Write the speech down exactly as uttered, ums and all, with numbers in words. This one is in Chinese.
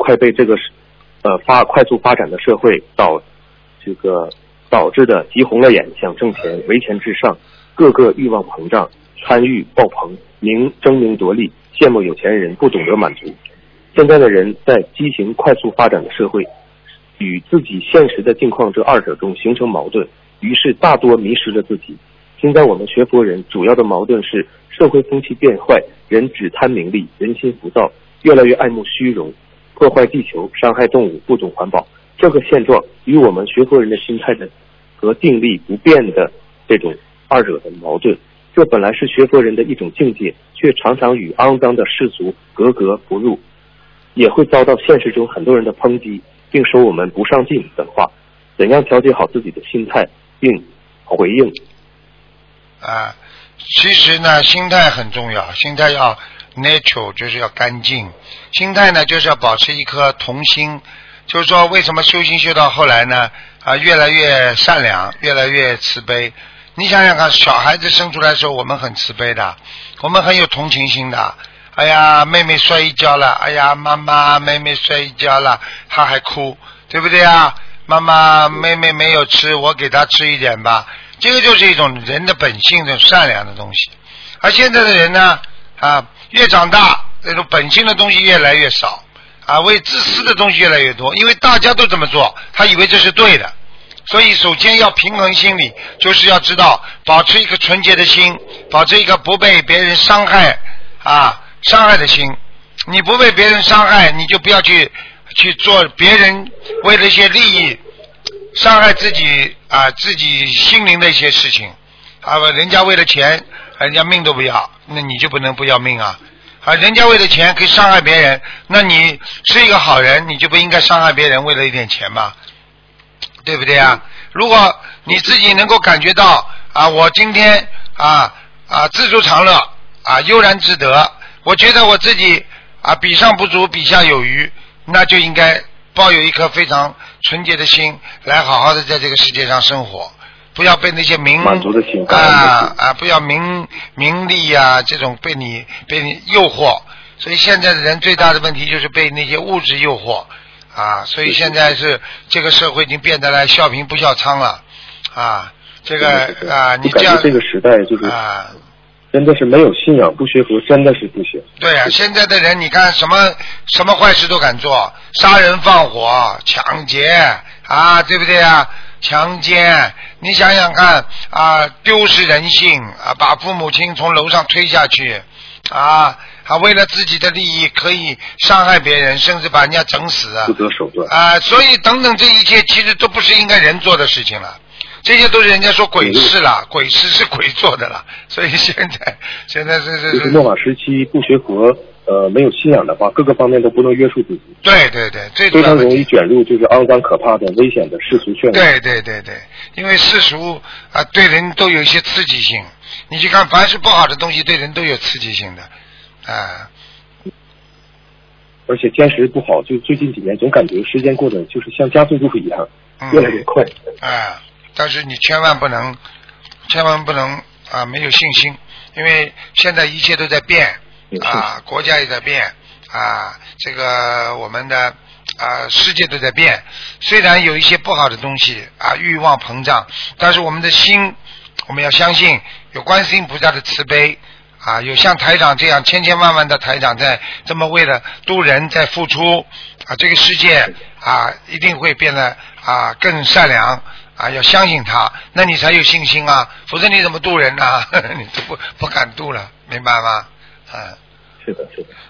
快被这个呃发快速发展的社会导这个导致的急红了眼，想挣钱，为钱至上，个个欲望膨胀，贪欲爆棚，名争名夺利，羡慕有钱人不懂得满足。现在的人在畸形快速发展的社会与自己现实的境况这二者中形成矛盾，于是大多迷失了自己。现在我们学佛人主要的矛盾是社会风气变坏，人只贪名利，人心浮躁，越来越爱慕虚荣，破坏地球，伤害动物，不懂环保。这个现状与我们学佛人的心态的和定力不变的这种二者的矛盾，这本来是学佛人的一种境界，却常常与肮脏的世俗格格不入，也会遭到现实中很多人的抨击，并说我们不上进等话。怎样调节好自己的心态并回应啊？其实呢，心态很重要，心态要 natural， 就是要干净。心态呢，就是要保持一颗童心。就是说，为什么修行修到后来呢？啊，越来越善良，越来越慈悲。你想想看，小孩子生出来的时候，我们很慈悲的，我们很有同情心的。哎呀，妹妹摔一跤了，哎呀，妈妈，妹妹摔一跤了，她还哭，对不对啊？妈妈，妹妹没有吃，我给她吃一点吧。这个就是一种人的本性的善良的东西。而现在的人呢，啊，越长大，那种本性的东西越来越少，啊，为自私的东西越来越多，因为大家都这么做，他以为这是对的。所以首先要平衡心理，就是要知道保持一个纯洁的心，保持一个不被别人伤害啊伤害的心。你不被别人伤害，你就不要去去做别人为了一些利益伤害自己啊自己心灵的一些事情啊，人家为了钱，人家命都不要，那你就不能不要命啊？啊，人家为了钱可以伤害别人，那你是一个好人，你就不应该伤害别人，为了一点钱吗？对不对啊？如果你自己能够感觉到啊，我今天啊啊知足常乐啊，悠然自得，我觉得我自己啊比上不足，比下有余，那就应该抱有一颗非常纯洁的心，来好好的在这个世界上生活，不要被那些名满足的心啊啊，不要名名利啊这种被你被你诱惑。所以现在的人最大的问题就是被那些物质诱惑。啊，所以现在是这个社会已经变得来笑贫不笑娼了，啊，这个啊，你这样这个时代就是啊，真的是没有信仰不学佛，真的是不行。 对啊，现在的人你看什么什么坏事都敢做，杀人放火、抢劫啊，对不对啊？强奸，你想想看啊，丢失人性啊，把父母亲从楼上推下去啊。他为了自己的利益可以伤害别人，甚至把人家整死啊！ 不择手段啊！所以等等这一切其实都不是应该人做的事情了，这些都是人家说鬼事了，鬼事是鬼做的了。所以现在现在是是就是末法时期不学佛，呃，没有信仰的话，各个方面都不能约束自己。 对对对，最非常容易卷入就是肮脏可怕的危险的世俗圈。 对对对对，因为世俗啊对人都有一些刺激性，你去看凡是不好的东西对人都有刺激性的。啊， 而且天时不好，就最近几年总感觉时间过得就是像加速度一样，嗯、越来越快。 啊，但是你千万不能，千万不能啊没有信心，因为现在一切都在变啊，国家也在变啊，这个我们的啊世界都在变。虽然有一些不好的东西啊，欲望膨胀，但是我们的心，我们要相信有观世音菩萨的慈悲。啊，有像台长这样千千万万的台长在这么为了度人在付出啊，这个世界啊一定会变得啊更善良啊，要相信他，那你才有信心啊，否则你怎么度人呢、啊？你都不不敢度了，明白吗？嗯， 是的，是的。